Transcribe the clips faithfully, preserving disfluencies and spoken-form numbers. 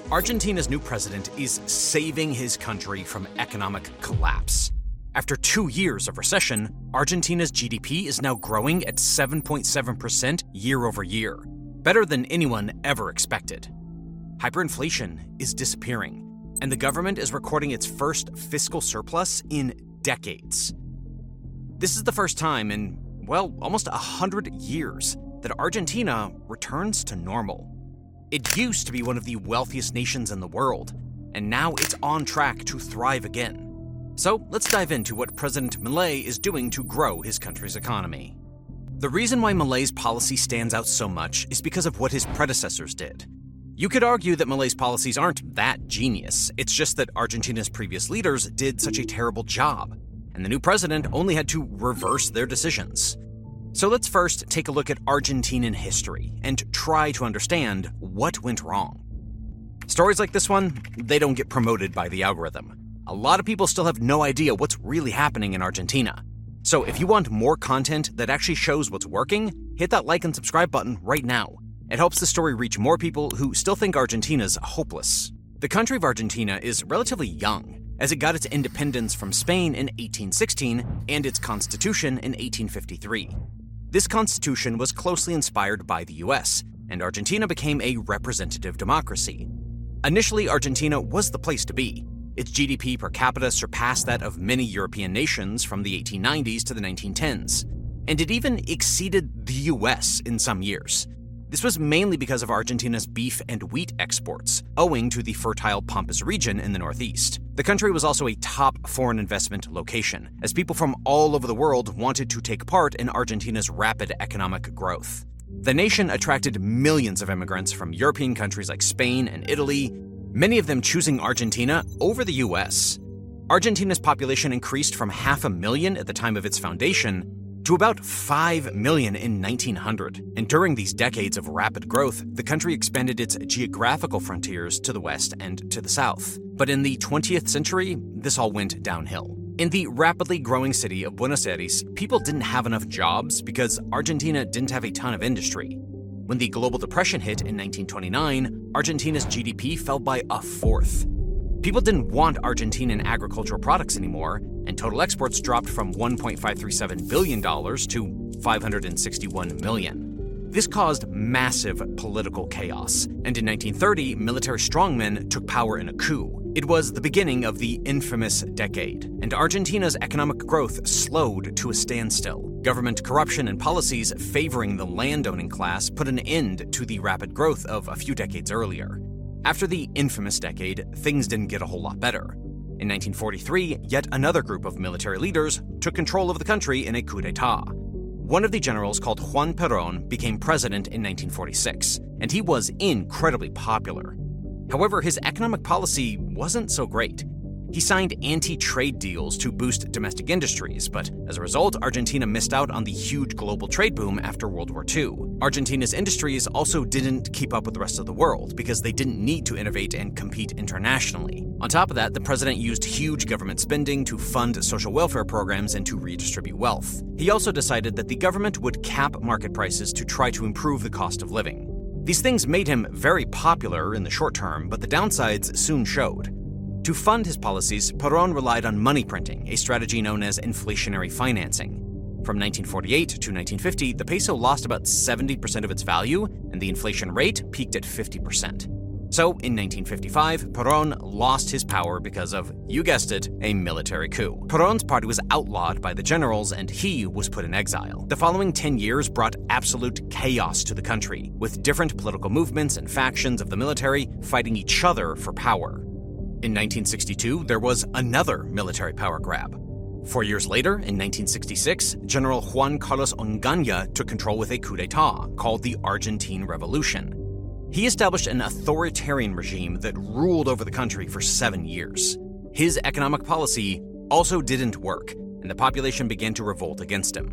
Argentina's new president is saving his country from economic collapse. After two years of recession, Argentina's G D P is now growing at seven point seven percent year over year, better than anyone ever expected. Hyperinflation is disappearing, and the government is recording its first fiscal surplus in decades. This is the first time in, well, almost a hundred years that Argentina returns to normal. It used to be one of the wealthiest nations in the world, and now it's on track to thrive again. So let's dive into what President Milei is doing to grow his country's economy. The reason why Milei's policy stands out so much is because of what his predecessors did. You could argue that Milei's policies aren't that genius. It's just that Argentina's previous leaders did such a terrible job, and the new president only had to reverse their decisions. So let's first take a look at Argentinian history and try to understand what went wrong. Stories like this one, they don't get promoted by the algorithm. A lot of people still have no idea what's really happening in Argentina. So if you want more content that actually shows what's working, hit that like and subscribe button right now. It helps the story reach more people who still think Argentina's hopeless. The country of Argentina is relatively young, as it got its independence from Spain in eighteen sixteen and its constitution in eighteen fifty-three. This constitution was closely inspired by the U S, and Argentina became a representative democracy. Initially, Argentina was the place to be. Its G D P per capita surpassed that of many European nations from the eighteen nineties to the nineteen tens, and it even exceeded the U S in some years. This was mainly because of Argentina's beef and wheat exports, owing to the fertile Pampas region in the northeast. The country was also a top foreign investment location, as people from all over the world wanted to take part in Argentina's rapid economic growth. The nation attracted millions of immigrants from European countries like Spain and Italy, many of them choosing Argentina over the U S. Argentina's population increased from half a million at the time of its foundation to about five million in nineteen hundred. And during these decades of rapid growth, the country expanded its geographical frontiers to the west and to the south. But in the twentieth century, this all went downhill. In the rapidly growing city of Buenos Aires, people didn't have enough jobs because Argentina didn't have a ton of industry. When the global depression hit in nineteen twenty-nine, Argentina's G D P fell by a fourth. People didn't want Argentinian agricultural products anymore, and total exports dropped from one point five three seven billion dollars to five hundred sixty-one million dollars. This caused massive political chaos, and in nineteen thirty, military strongmen took power in a coup. It was the beginning of the infamous decade, and Argentina's economic growth slowed to a standstill. Government corruption and policies favoring the landowning class put an end to the rapid growth of a few decades earlier. After the infamous decade, things didn't get a whole lot better. In nineteen forty-three, yet another group of military leaders took control of the country in a coup d'etat. One of the generals, called Juan Perón, became president in nineteen forty-six, and he was incredibly popular. However, his economic policy wasn't so great. He signed anti-trade deals to boost domestic industries, but as a result, Argentina missed out on the huge global trade boom after World War Two. Argentina's industries also didn't keep up with the rest of the world because they didn't need to innovate and compete internationally. On top of that, the president used huge government spending to fund social welfare programs and to redistribute wealth. He also decided that the government would cap market prices to try to improve the cost of living. These things made him very popular in the short term, but the downsides soon showed. To fund his policies, Perón relied on money printing, a strategy known as inflationary financing. From nineteen forty-eight to nineteen fifty, the peso lost about seventy percent of its value, and the inflation rate peaked at fifty percent. So, in nineteen fifty-five, Perón lost his power because of, you guessed it, a military coup. Perón's party was outlawed by the generals, and he was put in exile. The following ten years brought absolute chaos to the country, with different political movements and factions of the military fighting each other for power. In nineteen sixty-two, there was another military power grab. Four years later, in nineteen sixty-six, General Juan Carlos Onganía took control with a coup d'etat called the Argentine Revolution. He established an authoritarian regime that ruled over the country for seven years. His economic policy also didn't work, and the population began to revolt against him.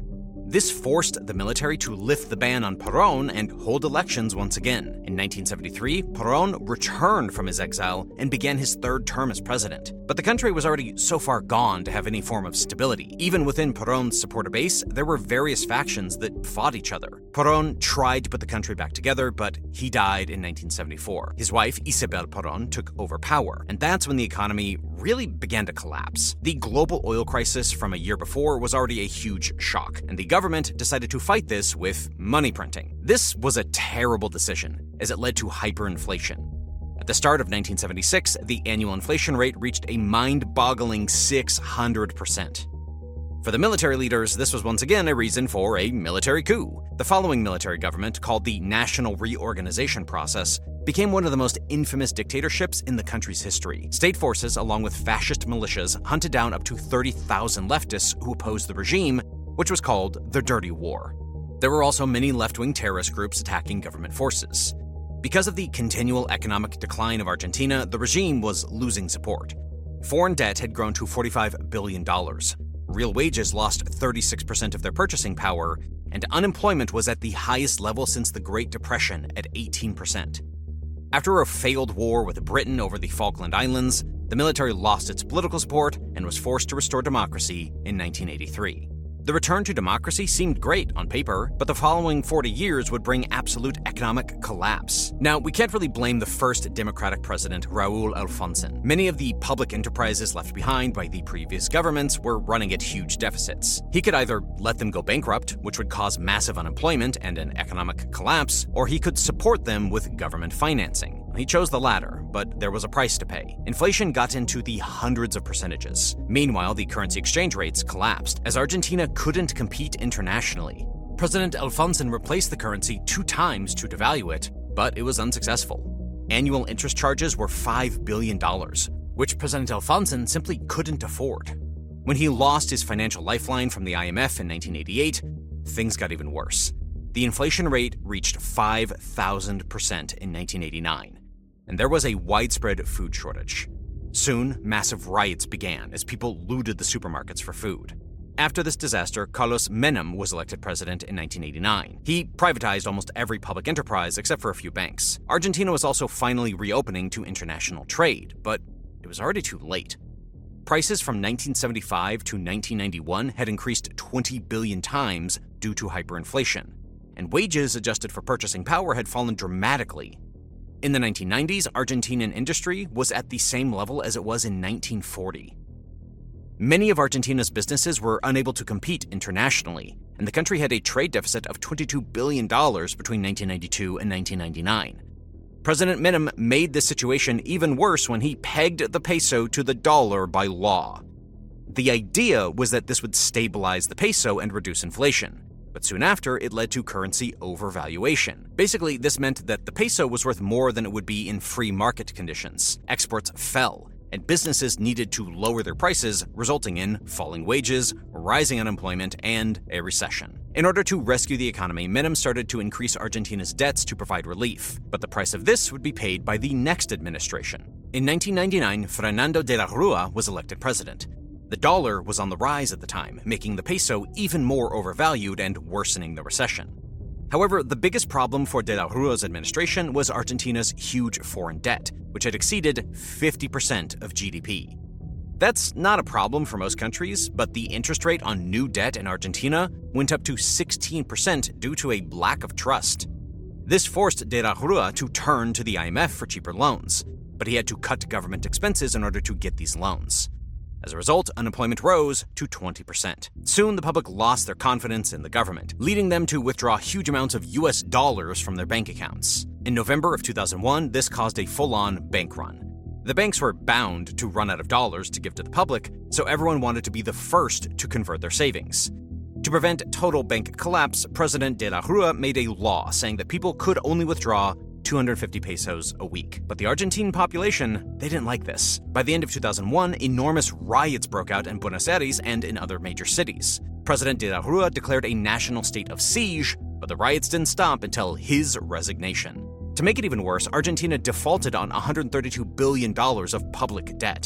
This forced the military to lift the ban on Perón and hold elections once again. In nineteen seventy-three, Perón returned from his exile and began his third term as president. But the country was already so far gone to have any form of stability. Even within Perón's supporter base, there were various factions that fought each other. Perón tried to put the country back together, but he died in nineteen seventy-four. His wife, Isabel Perón, took over power, and that's when the economy really began to collapse. The global oil crisis from a year before was already a huge shock, and the government decided to fight this with money printing. This was a terrible decision, as it led to hyperinflation. At the start of nineteen seventy-six, the annual inflation rate reached a mind-boggling six hundred percent. For the military leaders, this was once again a reason for a military coup. The following military government, called the National Reorganization Process, became one of the most infamous dictatorships in the country's history. State forces, along with fascist militias, hunted down up to thirty thousand leftists who opposed the regime, which was called the Dirty War. There were also many left-wing terrorist groups attacking government forces. Because of the continual economic decline of Argentina, the regime was losing support. Foreign debt had grown to forty-five billion dollars. Real wages lost thirty-six percent of their purchasing power, and unemployment was at the highest level since the Great Depression at eighteen percent. After a failed war with Britain over the Falkland Islands, the military lost its political support and was forced to restore democracy in nineteen eighty-three. The return to democracy seemed great on paper, but the following forty years would bring absolute economic collapse. Now, we can't really blame the first Democratic president, Raúl Alfonsín. Many of the public enterprises left behind by the previous governments were running at huge deficits. He could either let them go bankrupt, which would cause massive unemployment and an economic collapse, or he could support them with government financing. He chose the latter, but there was a price to pay. Inflation got into the hundreds of percentages. Meanwhile, the currency exchange rates collapsed, as Argentina couldn't compete internationally. President Alfonsín replaced the currency two times to devalue it, but it was unsuccessful. Annual interest charges were five billion dollars, which President Alfonsín simply couldn't afford. When he lost his financial lifeline from the I M F in nineteen eighty-eight, things got even worse. The inflation rate reached five thousand percent in nineteen eighty-nine. And there was a widespread food shortage. Soon, massive riots began as people looted the supermarkets for food. After this disaster, Carlos Menem was elected president in nineteen eighty-nine. He privatized almost every public enterprise except for a few banks. Argentina was also finally reopening to international trade, but it was already too late. Prices from nineteen seventy-five to nineteen ninety-one had increased twenty billion times due to hyperinflation, and wages adjusted for purchasing power had fallen dramatically. In the nineteen nineties, Argentinian industry was at the same level as it was in nineteen forty. Many of Argentina's businesses were unable to compete internationally, and the country had a trade deficit of twenty-two billion dollars between nineteen ninety-two and nineteen ninety-nine. President Menem made this situation even worse when he pegged the peso to the dollar by law. The idea was that this would stabilize the peso and reduce inflation. But soon after, it led to currency overvaluation. Basically, this meant that the peso was worth more than it would be in free market conditions. Exports fell, and businesses needed to lower their prices, resulting in falling wages, rising unemployment, and a recession. In order to rescue the economy, Menem started to increase Argentina's debts to provide relief, but the price of this would be paid by the next administration. In nineteen ninety-nine, Fernando de la Rúa was elected president. The dollar was on the rise at the time, making the peso even more overvalued and worsening the recession. However, the biggest problem for de la Rúa's administration was Argentina's huge foreign debt, which had exceeded fifty percent of G D P. That's not a problem for most countries, but the interest rate on new debt in Argentina went up to sixteen percent due to a lack of trust. This forced de la Rúa to turn to the I M F for cheaper loans, but he had to cut government expenses in order to get these loans. As a result, unemployment rose to twenty percent. Soon, the public lost their confidence in the government, leading them to withdraw huge amounts of U S dollars from their bank accounts. In November of two thousand one, this caused a full-on bank run. The banks were bound to run out of dollars to give to the public, so everyone wanted to be the first to convert their savings. To prevent total bank collapse, President de la Rúa made a law saying that people could only withdraw two hundred fifty pesos a week. But the Argentine population, they didn't like this. By the end of two thousand one, enormous riots broke out in Buenos Aires and in other major cities. President de la Rúa declared a national state of siege, but the riots didn't stop until his resignation. To make it even worse, Argentina defaulted on one hundred thirty-two billion dollars of public debt.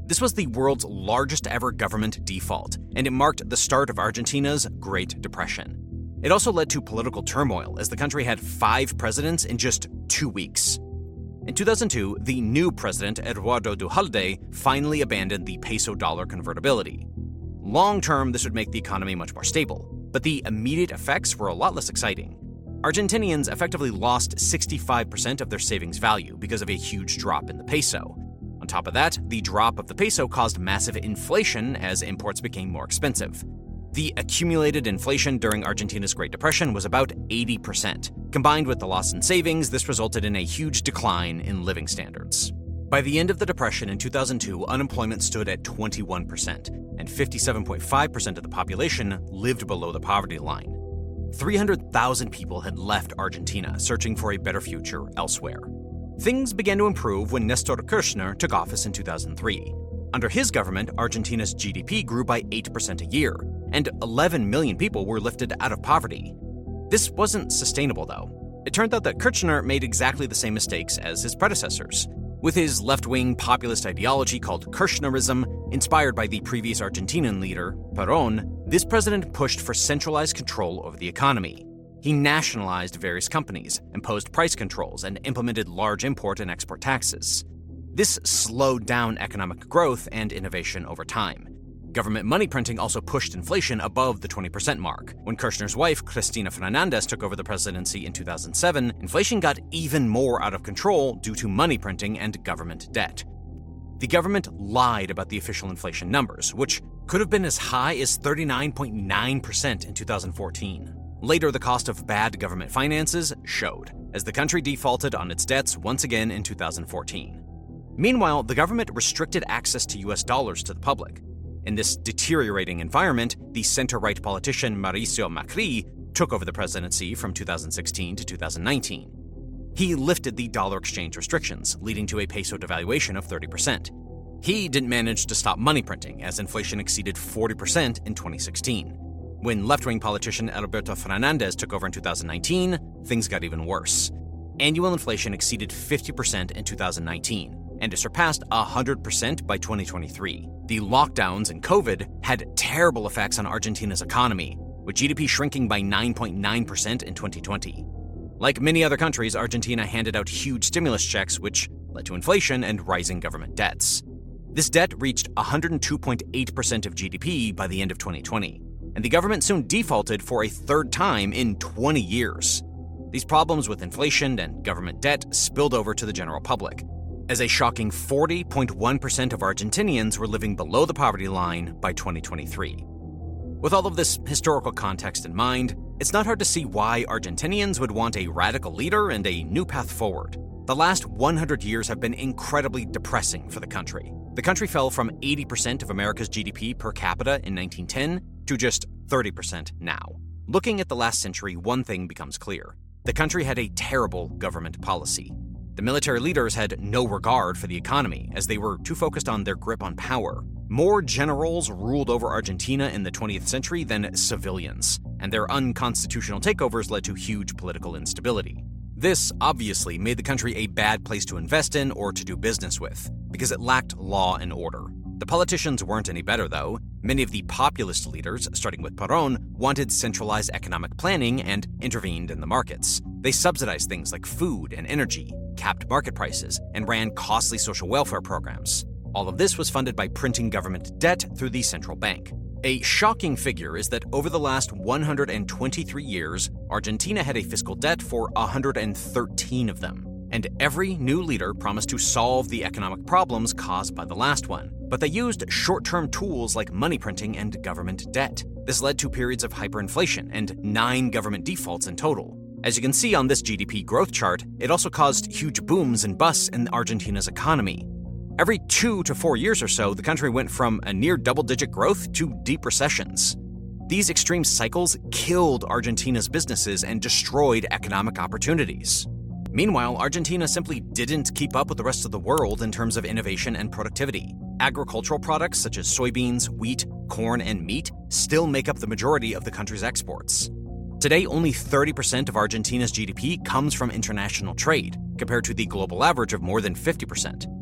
This was the world's largest ever government default, and it marked the start of Argentina's Great Depression. It also led to political turmoil, as the country had five presidents in just two weeks. In two thousand two, the new president, Eduardo Duhalde, finally abandoned the peso-dollar convertibility. Long-term, this would make the economy much more stable, but the immediate effects were a lot less exciting. Argentinians effectively lost sixty-five percent of their savings value because of a huge drop in the peso. On top of that, the drop of the peso caused massive inflation as imports became more expensive. The accumulated inflation during Argentina's Great Depression was about eighty percent. Combined with the loss in savings, this resulted in a huge decline in living standards. By the end of the Depression in two thousand two, unemployment stood at twenty-one percent, and fifty-seven point five percent of the population lived below the poverty line. three hundred thousand people had left Argentina, searching for a better future elsewhere. Things began to improve when Nestor Kirchner took office in two thousand three. Under his government, Argentina's G D P grew by eight percent a year, and eleven million people were lifted out of poverty. This wasn't sustainable, though. It turned out that Kirchner made exactly the same mistakes as his predecessors. With his left-wing populist ideology called Kirchnerism, inspired by the previous Argentinian leader, Perón, this president pushed for centralized control over the economy. He nationalized various companies, imposed price controls, and implemented large import and export taxes. This slowed down economic growth and innovation over time. Government money printing also pushed inflation above the twenty percent mark. When Kirchner's wife, Cristina Fernández, took over the presidency in two thousand seven, inflation got even more out of control due to money printing and government debt. The government lied about the official inflation numbers, which could have been as high as thirty-nine point nine percent in two thousand fourteen. Later, the cost of bad government finances showed, as the country defaulted on its debts once again in two thousand fourteen. Meanwhile, the government restricted access to U S dollars to the public. In this deteriorating environment, the center-right politician Mauricio Macri took over the presidency from two thousand sixteen to two thousand nineteen. He lifted the dollar exchange restrictions, leading to a peso devaluation of thirty percent. He didn't manage to stop money printing, as inflation exceeded forty percent in twenty sixteen. When left-wing politician Alberto Fernández took over in two thousand nineteen, things got even worse. Annual inflation exceeded fifty percent in two thousand nineteen, and it surpassed one hundred percent by twenty twenty-three. The lockdowns and COVID had terrible effects on Argentina's economy, with G D P shrinking by nine point nine percent in twenty twenty. Like many other countries, Argentina handed out huge stimulus checks, which led to inflation and rising government debts. This debt reached one hundred two point eight percent of G D P by the end of twenty twenty, and the government soon defaulted for a third time in twenty years. These problems with inflation and government debt spilled over to the general public, as a shocking forty point one percent of Argentinians were living below the poverty line by twenty twenty-three. With all of this historical context in mind, it's not hard to see why Argentinians would want a radical leader and a new path forward. The last one hundred years have been incredibly depressing for the country. The country fell from eighty percent of America's G D P per capita in nineteen ten to just thirty percent now. Looking at the last century, one thing becomes clear. The country had a terrible government policy. The military leaders had no regard for the economy, as they were too focused on their grip on power. More generals ruled over Argentina in the twentieth century than civilians, and their unconstitutional takeovers led to huge political instability. This obviously made the country a bad place to invest in or to do business with, because it lacked law and order. The politicians weren't any better, though. Many of the populist leaders, starting with Perón, wanted centralized economic planning and intervened in the markets. They subsidized things like food and energy, capped market prices, and ran costly social welfare programs. All of this was funded by printing government debt through the central bank. A shocking figure is that over the last one hundred twenty-three years, Argentina had a fiscal debt for one hundred thirteen of them. And every new leader promised to solve the economic problems caused by the last one. But they used short-term tools like money printing and government debt. This led to periods of hyperinflation and nine government defaults in total. As you can see on this G D P growth chart, it also caused huge booms and busts in Argentina's economy. Every two to four years or so, the country went from a near double-digit growth to deep recessions. These extreme cycles killed Argentina's businesses and destroyed economic opportunities. Meanwhile, Argentina simply didn't keep up with the rest of the world in terms of innovation and productivity. Agricultural products such as soybeans, wheat, corn, and meat still make up the majority of the country's exports. Today, only thirty percent of Argentina's G D P comes from international trade, compared to the global average of more than fifty percent.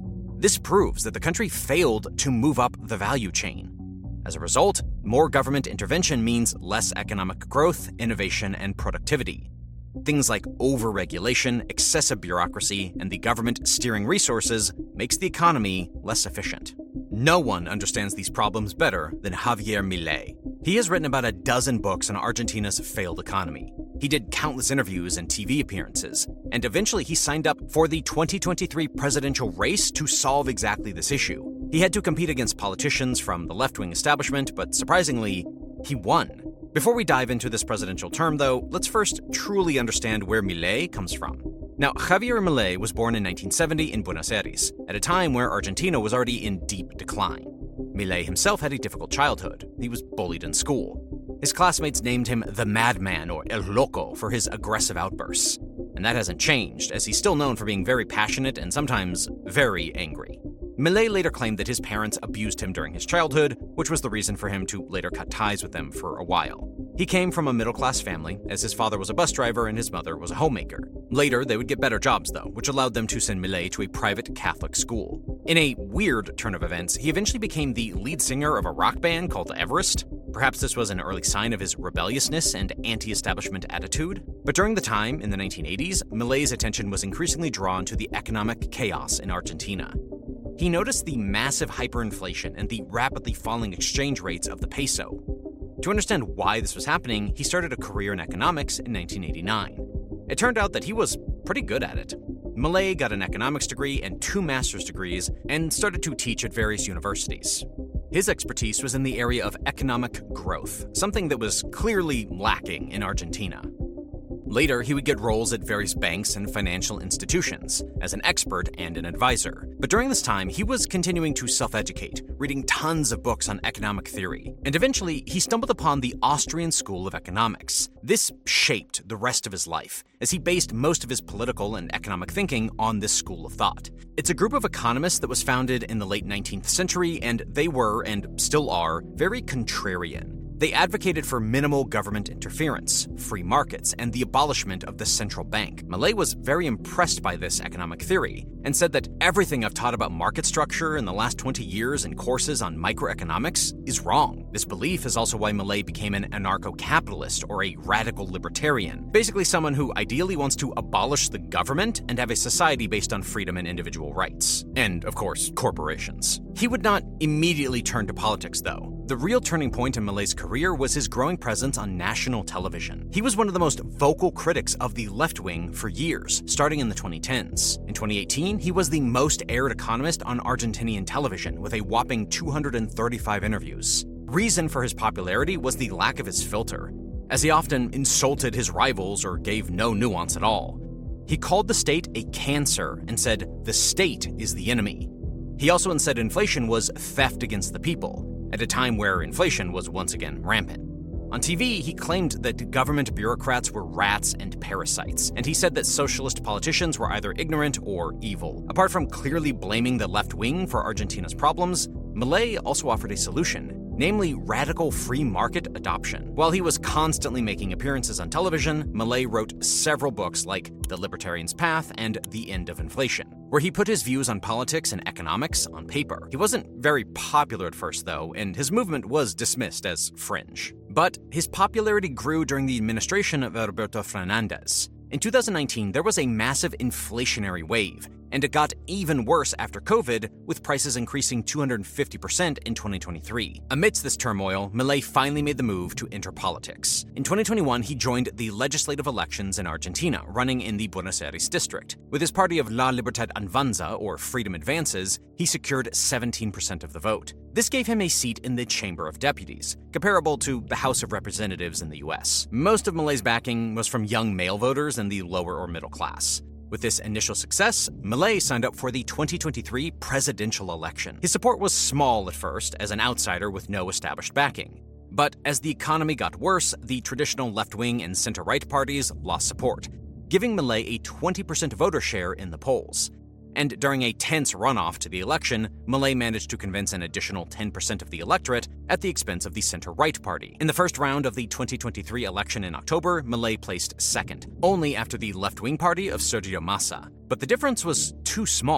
This proves that the country failed to move up the value chain. As a result, more government intervention means less economic growth, innovation, and productivity. Things like overregulation, excessive bureaucracy, and the government steering resources makes the economy less efficient. No one understands these problems better than Javier Milei. He has written about a dozen books on Argentina's failed economy. He did countless interviews and T V appearances, and eventually he signed up for the twenty twenty-three presidential race to solve exactly this issue. He had to compete against politicians from the left-wing establishment, but surprisingly, he won. Before we dive into this presidential term, though, let's first truly understand where Milei comes from. Now, Javier Milei was born in nineteen seventy in Buenos Aires, at a time where Argentina was already in deep decline. Milei himself had a difficult childhood. He was bullied in school. His classmates named him the Madman or El Loco for his aggressive outbursts. And that hasn't changed, as he's still known for being very passionate and sometimes very angry. Milei later claimed that his parents abused him during his childhood, which was the reason for him to later cut ties with them for a while. He came from a middle-class family, as his father was a bus driver and his mother was a homemaker. Later, they would get better jobs, though, which allowed them to send Milei to a private Catholic school. In a weird turn of events, he eventually became the lead singer of a rock band called Everest. Perhaps this was an early sign of his rebelliousness and anti-establishment attitude. But during the time, in the nineteen eighties, Milei's attention was increasingly drawn to the economic chaos in Argentina. He noticed the massive hyperinflation and the rapidly falling exchange rates of the peso. To understand why this was happening, he started a career in economics in nineteen eighty-nine. It turned out that he was pretty good at it. Milei got an economics degree and two master's degrees and started to teach at various universities. His expertise was in the area of economic growth, something that was clearly lacking in Argentina. Later, he would get roles at various banks and financial institutions as an expert and an advisor. But during this time, he was continuing to self-educate, reading tons of books on economic theory. And eventually, he stumbled upon the Austrian School of Economics. This shaped the rest of his life, as he based most of his political and economic thinking on this school of thought. It's a group of economists that was founded in the late nineteenth century, and they were, and still are, very contrarian. They advocated for minimal government interference, free markets, and the abolishment of the central bank. Milei was very impressed by this economic theory and said that everything I've taught about market structure in the last twenty years in courses on microeconomics is wrong. This belief is also why Milei became an anarcho-capitalist or a radical libertarian, basically someone who ideally wants to abolish the government and have a society based on freedom and individual rights. And, of course, corporations. He would not immediately turn to politics, though. The real turning point in Milei's career was his growing presence on national television. He was one of the most vocal critics of the left wing for years, starting in the twenty tens. In twenty eighteen, he was the most aired economist on Argentinian television, with a whopping two hundred thirty-five interviews. Reason for his popularity was the lack of his filter, as he often insulted his rivals or gave no nuance at all. He called the state a cancer and said, "The state is the enemy." He also said inflation was theft against the people, at a time where inflation was once again rampant. On T V, he claimed that government bureaucrats were rats and parasites, and he said that socialist politicians were either ignorant or evil. Apart from clearly blaming the left wing for Argentina's problems, Milei also offered a solution, namely radical free market adoption. While he was constantly making appearances on television, Milei wrote several books like The Libertarian's Path and The End of Inflation, where he put his views on politics and economics on paper. He wasn't very popular at first, though, and his movement was dismissed as fringe. But his popularity grew during the administration of Alberto Fernandez. In two thousand nineteen, there was a massive inflationary wave, and it got even worse after COVID, with prices increasing two hundred fifty percent in twenty twenty-three. Amidst this turmoil, Milei finally made the move to enter politics. In twenty twenty-one, he joined the legislative elections in Argentina, running in the Buenos Aires district. With his party of La Libertad Avanza, or Freedom Advances, he secured seventeen percent of the vote. This gave him a seat in the Chamber of Deputies, comparable to the House of Representatives in the U S. Most of Milei's backing was from young male voters and the lower or middle class. With this initial success, Milei signed up for the twenty twenty-three presidential election. His support was small at first, as an outsider with no established backing. But as the economy got worse, the traditional left-wing and center-right parties lost support, giving Milei a twenty percent voter share in the polls. And during a tense runoff to the election, Milei managed to convince an additional ten percent of the electorate at the expense of the center-right party. In the first round of the twenty twenty-three election in October, Milei placed second, only after the left-wing party of Sergio Massa. But the difference was too small,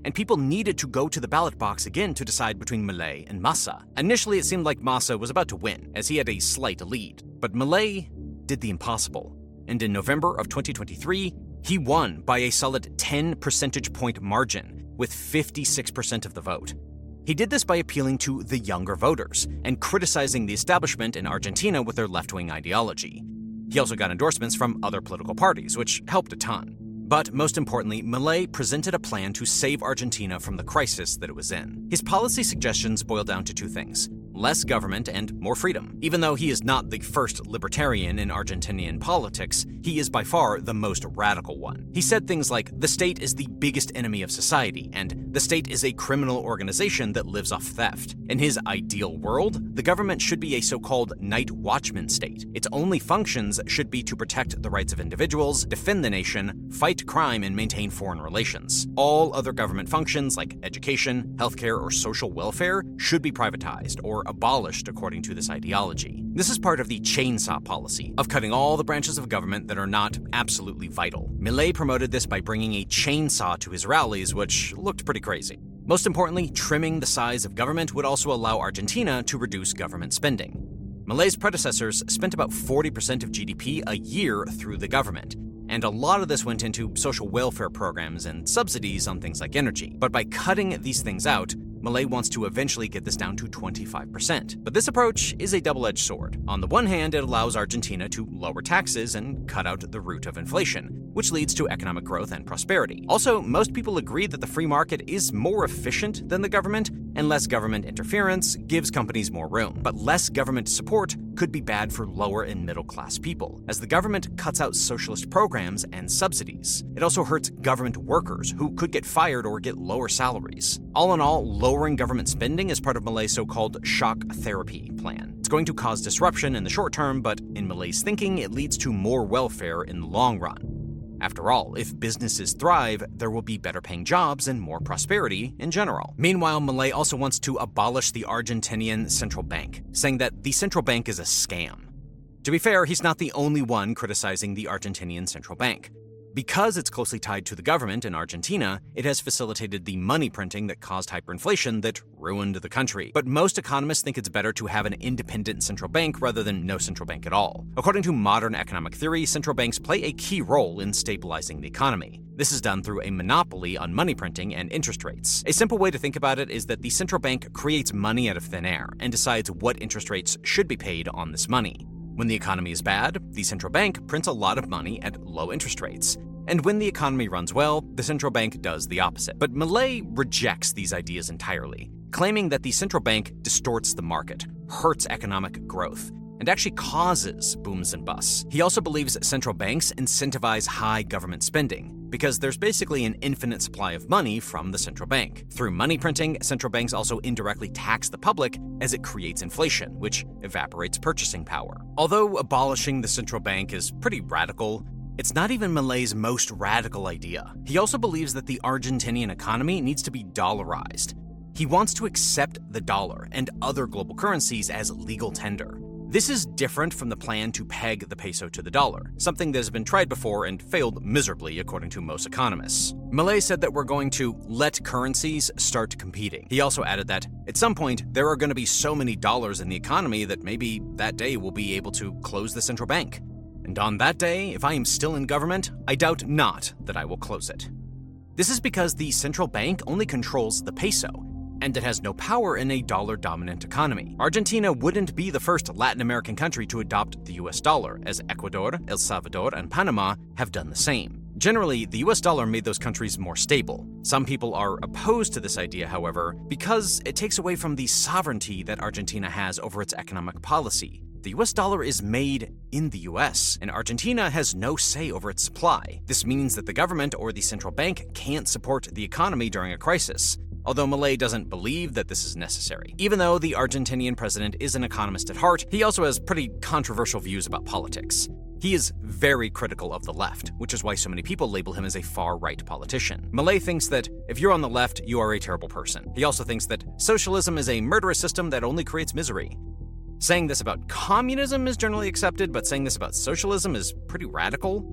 and people needed to go to the ballot box again to decide between Milei and Massa. Initially, it seemed like Massa was about to win, as he had a slight lead, but Milei did the impossible, and in November of twenty twenty-three, he won by a solid ten percentage point margin, with fifty-six percent of the vote. He did this by appealing to the younger voters and criticizing the establishment in Argentina with their left-wing ideology. He also got endorsements from other political parties, which helped a ton. But most importantly, Milei presented a plan to save Argentina from the crisis that it was in. His policy suggestions boil down to two things: less government and more freedom. Even though he is not the first libertarian in Argentinian politics, he is by far the most radical one. He said things like, the state is the biggest enemy of society, and the state is a criminal organization that lives off theft. In his ideal world, the government should be a so-called night watchman state. Its only functions should be to protect the rights of individuals, defend the nation, fight crime, and maintain foreign relations. All other government functions like education, healthcare, or social welfare should be privatized or abolished according to this ideology. This is part of the chainsaw policy of cutting all the branches of government that are not absolutely vital. Milei promoted this by bringing a chainsaw to his rallies, which looked pretty crazy. Most importantly, trimming the size of government would also allow Argentina to reduce government spending. Milei's predecessors spent about forty percent of G D P a year through the government, and a lot of this went into social welfare programs and subsidies on things like energy. But by cutting these things out, Milei wants to eventually get this down to twenty-five percent. But this approach is a double-edged sword. On the one hand, it allows Argentina to lower taxes and cut out the root of inflation, which leads to economic growth and prosperity. Also, most people agree that the free market is more efficient than the government, and less government interference gives companies more room. But less government support could be bad for lower and middle-class people, as the government cuts out socialist programs and subsidies. It also hurts government workers, who could get fired or get lower salaries. All in all, lowering government spending is part of Milei's so-called shock therapy plan. It's going to cause disruption in the short term, but in Milei's thinking, it leads to more welfare in the long run. After all, if businesses thrive, there will be better-paying jobs and more prosperity in general. Meanwhile, Milei also wants to abolish the Argentinian central bank, saying that the central bank is a scam. To be fair, he's not the only one criticizing the Argentinian central bank. Because it's closely tied to the government in Argentina, it has facilitated the money printing that caused hyperinflation that ruined the country. But most economists think it's better to have an independent central bank rather than no central bank at all. According to modern economic theory, central banks play a key role in stabilizing the economy. This is done through a monopoly on money printing and interest rates. A simple way to think about it is that the central bank creates money out of thin air and decides what interest rates should be paid on this money. When the economy is bad, the central bank prints a lot of money at low interest rates. And when the economy runs well, the central bank does the opposite. But Milei rejects these ideas entirely, claiming that the central bank distorts the market, hurts economic growth, and actually causes booms and busts. He also believes central banks incentivize high government spending, because there's basically an infinite supply of money from the central bank. Through money printing, central banks also indirectly tax the public as it creates inflation, which evaporates purchasing power. Although abolishing the central bank is pretty radical, it's not even Milei's most radical idea. He also believes that the Argentinian economy needs to be dollarized. He wants to accept the dollar and other global currencies as legal tender. This is different from the plan to peg the peso to the dollar, something that has been tried before and failed miserably according to most economists. Milei said that we're going to let currencies start competing. He also added that, at some point, there are going to be so many dollars in the economy that maybe that day we'll be able to close the central bank. And on that day, if I am still in government, I doubt not that I will close it. This is because the central bank only controls the peso, and it has no power in a dollar-dominant economy. Argentina wouldn't be the first Latin American country to adopt the U S dollar, as Ecuador, El Salvador, and Panama have done the same. Generally, the U S dollar made those countries more stable. Some people are opposed to this idea, however, because it takes away from the sovereignty that Argentina has over its economic policy. The U S dollar is made in the U S, and Argentina has no say over its supply. This means that the government or the central bank can't support the economy during a crisis, although Milei doesn't believe that this is necessary. Even though the Argentinian president is an economist at heart, he also has pretty controversial views about politics. He is very critical of the left, which is why so many people label him as a far-right politician. Milei thinks that if you're on the left, you are a terrible person. He also thinks that socialism is a murderous system that only creates misery. Saying this about communism is generally accepted, but saying this about socialism is pretty radical.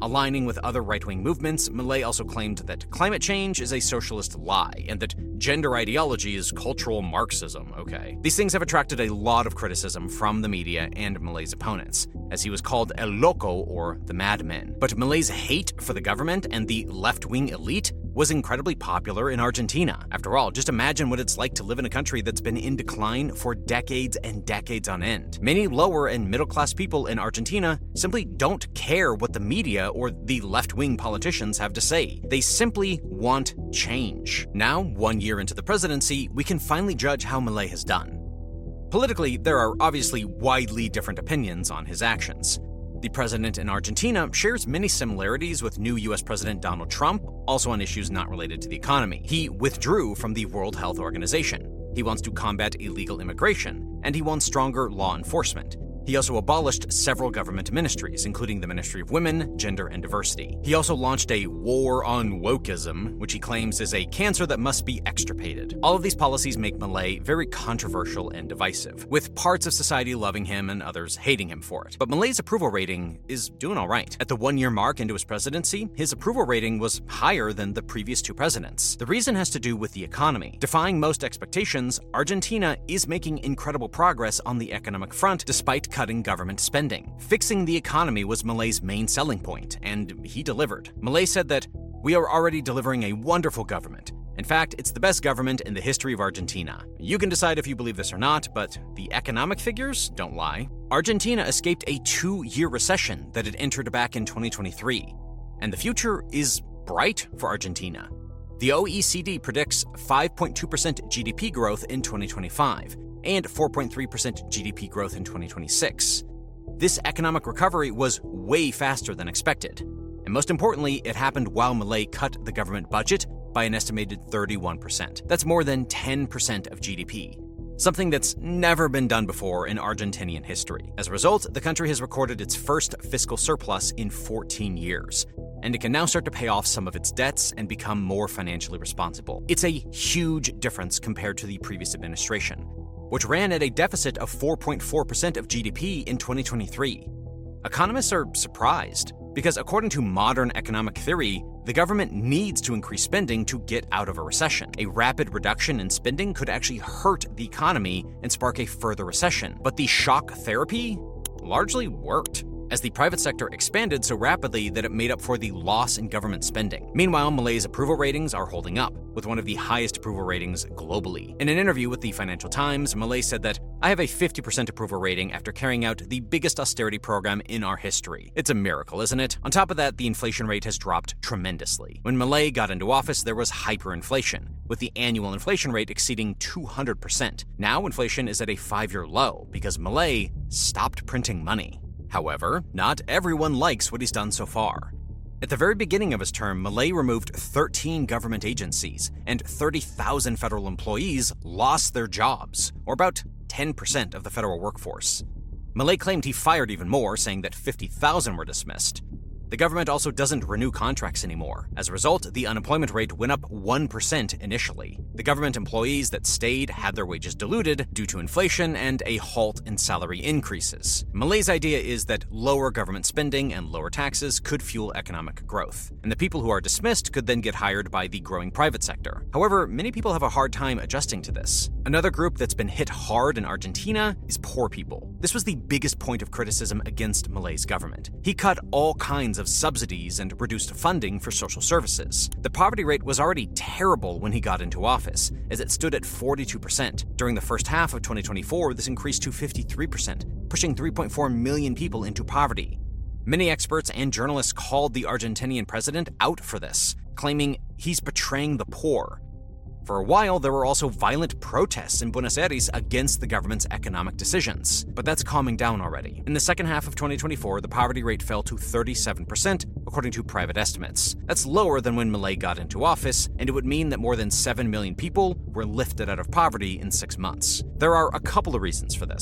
Aligning with other right-wing movements, Milei also claimed that climate change is a socialist lie and that gender ideology is cultural Marxism, okay? These things have attracted a lot of criticism from the media and Milei's opponents, as he was called El Loco, or the madman. But Milei's hate for the government and the left-wing elite was incredibly popular in Argentina. After all, just imagine what it's like to live in a country that's been in decline for decades and decades on end. Many lower and middle-class people in Argentina simply don't care what the media or the left-wing politicians have to say. They simply want change. Now, one year into the presidency, we can finally judge how Milei has done. Politically, there are obviously widely different opinions on his actions. The president in Argentina shares many similarities with new U S President Donald Trump, also on issues not related to the economy. He withdrew from the World Health Organization. He wants to combat illegal immigration, and he wants stronger law enforcement. He also abolished several government ministries, including the Ministry of Women, Gender, and Diversity. He also launched a war on wokeism, which he claims is a cancer that must be extirpated. All of these policies make Milei very controversial and divisive, with parts of society loving him and others hating him for it. But Milei's approval rating is doing all right. At the one-year mark into his presidency, his approval rating was higher than the previous two presidents. The reason has to do with the economy. Defying most expectations, Argentina is making incredible progress on the economic front despite cutting government spending. Fixing the economy was Milei's main selling point, and he delivered. Milei said that, "We are already delivering a wonderful government. In fact, it's the best government in the history of Argentina. You can decide if you believe this or not, but the economic figures don't lie." Argentina escaped a two-year recession that had entered back in twenty twenty-three, and the future is bright for Argentina. The O E C D predicts five point two percent G D P growth in twenty twenty-five, and four point three percent G D P growth in twenty twenty-six. This economic recovery was way faster than expected. And most importantly, it happened while Milei cut the government budget by an estimated thirty-one percent. That's more than ten percent of G D P, something that's never been done before in Argentinian history. As a result, the country has recorded its first fiscal surplus in fourteen years, and it can now start to pay off some of its debts and become more financially responsible. It's a huge difference compared to the previous administration, which ran at a deficit of four point four percent of G D P in twenty twenty-three. Economists are surprised, because according to modern economic theory, the government needs to increase spending to get out of a recession. A rapid reduction in spending could actually hurt the economy and spark a further recession. But the shock therapy largely worked, as the private sector expanded so rapidly that it made up for the loss in government spending. Meanwhile, Milei's approval ratings are holding up, with one of the highest approval ratings globally. In an interview with the Financial Times, Milei said that, "I have a fifty percent approval rating after carrying out the biggest austerity program in our history. It's a miracle, isn't it?" On top of that, the inflation rate has dropped tremendously. When Milei got into office, there was hyperinflation, with the annual inflation rate exceeding two hundred percent. Now, inflation is at a five-year low because Milei stopped printing money. However, not everyone likes what he's done so far. At the very beginning of his term, Milei removed thirteen government agencies, and thirty thousand federal employees lost their jobs, or about ten percent of the federal workforce. Milei claimed he fired even more, saying that fifty thousand were dismissed. The government also doesn't renew contracts anymore. As a result, the unemployment rate went up one percent initially. The government employees that stayed had their wages diluted due to inflation and a halt in salary increases. Milei's idea is that lower government spending and lower taxes could fuel economic growth, and the people who are dismissed could then get hired by the growing private sector. However, many people have a hard time adjusting to this. Another group that's been hit hard in Argentina is poor people. This was the biggest point of criticism against Milei's government. He cut all kinds of subsidies and reduced funding for social services. The poverty rate was already terrible when he got into office, as it stood at forty-two percent. During the first half of twenty twenty-four, this increased to fifty-three percent, pushing three point four million people into poverty. Many experts and journalists called the Argentinian president out for this, claiming he's betraying the poor. For a while, there were also violent protests in Buenos Aires against the government's economic decisions, but that's calming down already. In the second half of twenty twenty-four, the poverty rate fell to thirty-seven percent, according to private estimates. That's lower than when Milei got into office, and it would mean that more than seven million people were lifted out of poverty in six months. There are a couple of reasons for this.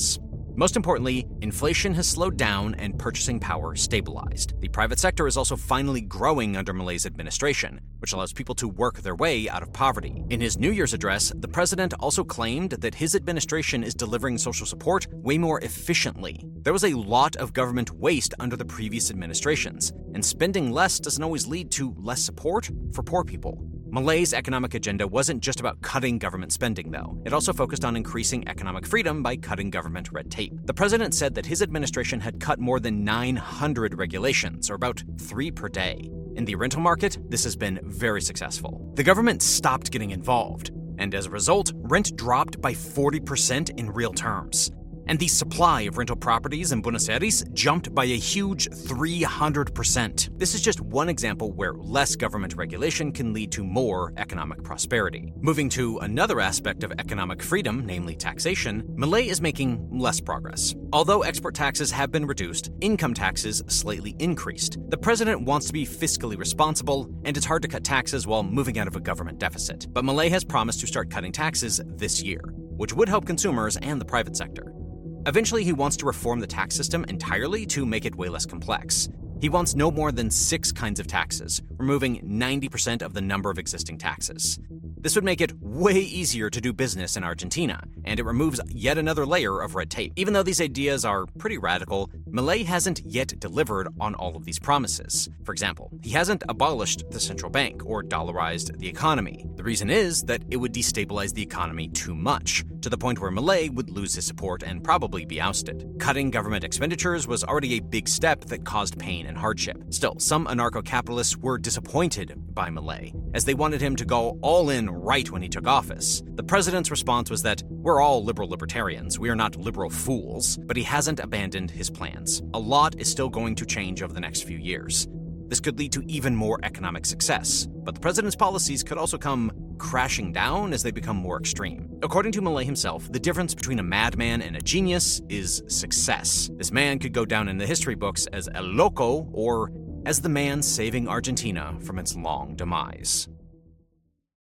Most importantly, inflation has slowed down and purchasing power stabilized. The private sector is also finally growing under Milei's administration, which allows people to work their way out of poverty. In his New Year's address, the president also claimed that his administration is delivering social support way more efficiently. There was a lot of government waste under the previous administrations, and spending less doesn't always lead to less support for poor people. Milei's economic agenda wasn't just about cutting government spending, though. It also focused on increasing economic freedom by cutting government red tape. The president said that his administration had cut more than nine hundred regulations, or about three per day. In the rental market, this has been very successful. The government stopped getting involved, and as a result, rent dropped by forty percent in real terms. And the supply of rental properties in Buenos Aires jumped by a huge three hundred percent. This is just one example where less government regulation can lead to more economic prosperity. Moving to another aspect of economic freedom, namely taxation, Milei is making less progress. Although export taxes have been reduced, income taxes slightly increased. The president wants to be fiscally responsible, and it's hard to cut taxes while moving out of a government deficit. But Milei has promised to start cutting taxes this year, which would help consumers and the private sector. Eventually, he wants to reform the tax system entirely to make it way less complex. He wants no more than six kinds of taxes, removing ninety percent of the number of existing taxes. This would make it way easier to do business in Argentina, and it removes yet another layer of red tape. Even though these ideas are pretty radical, Milei hasn't yet delivered on all of these promises. For example, he hasn't abolished the central bank or dollarized the economy. The reason is that it would destabilize the economy too much, to the point where Milei would lose his support and probably be ousted. Cutting government expenditures was already a big step that caused pain and hardship. Still, some anarcho-capitalists were disappointed by Milei, as they wanted him to go all in right when he took office. The president's response was that we're all liberal libertarians, we are not liberal fools, but he hasn't abandoned his plans. A lot is still going to change over the next few years. This could lead to even more economic success, but the president's policies could also come crashing down as they become more extreme. According to Milei himself, the difference between a madman and a genius is success. This man could go down in the history books as El Loco or as the man saving Argentina from its long demise.